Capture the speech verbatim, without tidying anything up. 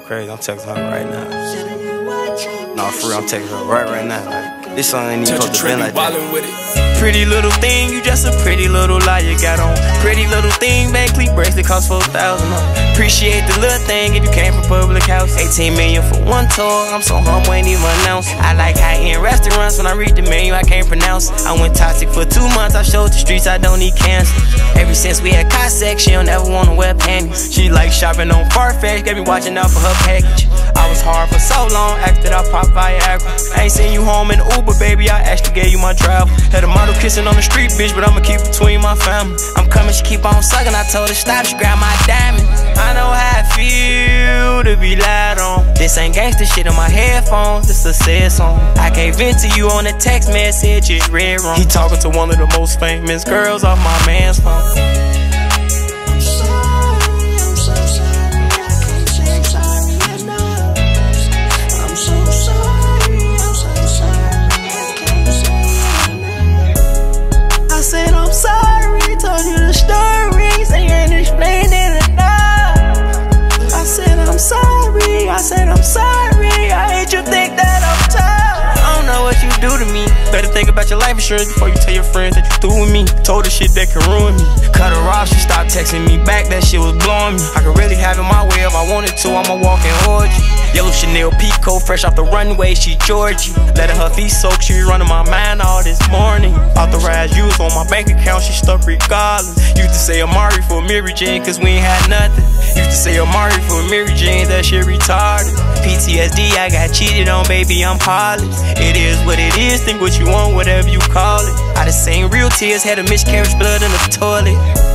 crazy. I'm texting her right now. Nah, for real, I'm texting her right right now. Like, this song ain't even supposed to be like that. With it. Pretty little thing, you just a pretty little lie you got on. Pretty little thing, Van Cleef bracelet cost four thousand. Appreciate the little thing if you came from public house. eighteen million for one tour, I'm so humble, ain't even announced. I like high-end restaurants, when I read the menu, I can't pronounce. I went toxic for two months, I showed the streets I don't need cancer. Ever since we had Cossack, she don't ever wanna wear panties. She like shopping on Farfetch, got me watching out for her package. I was hard for so long, after I popped Viagra. I ain't seen you home in Uber, baby, I actually gave you my travel. Had a model kissing on the street, bitch, but I'ma keep between my family. I'm coming, she keep on sucking, I told her stop, she grabbed my diamond. I know how I feel to be lied on. This ain't gangsta shit on my headphones, this a sad song. I can't vent to you on a text message, it's read wrong. He talking to one of the most famous girls off my man's phone. I said I'm sorry, I hate you think that I'm tough. I don't know what you do to me. Better think about your life insurance before you tell your friends that you through with me. Told her shit that can ruin me. Cut her off, she stopped texting me back, that shit was blowing me. I could really have it my way if I wanted to, I'm a walking orgy. Yellow Chanel Pico, fresh off the runway, she Georgie. Letting her feet soak, she running my mind all this morning. Authorized use on my bank account, she stuck regardless. Used to say Amari for Mary Jane, cause we ain't had nothing. Used to say Amari for Mary Jane, that shit retarded. P T S D, I got cheated on, baby, I'm heartless. It is what it is, think what you want, whatever you call it. I done seen real tears, had a miscarriage, blood in the toilet.